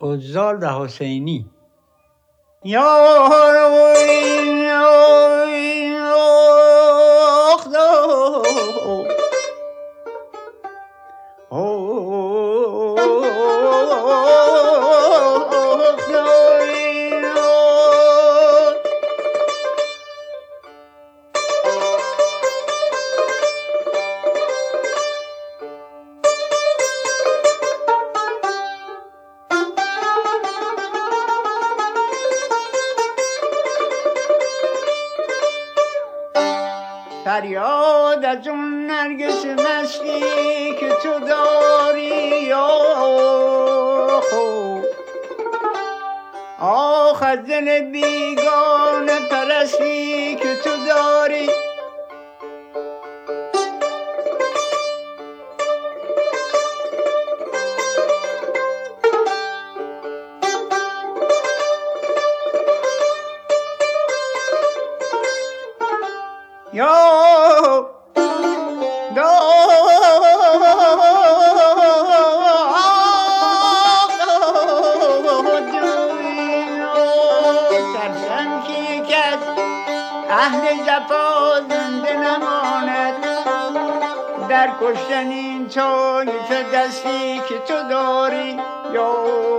عزال و حسینی. فریاد از اون نرگس مستی که تو داری، آخ از دل بیگانه پرستی که تو داری. ترسم که یک از اهل جفا زنده نماند در کشتن این طایفه دستی که تو داری.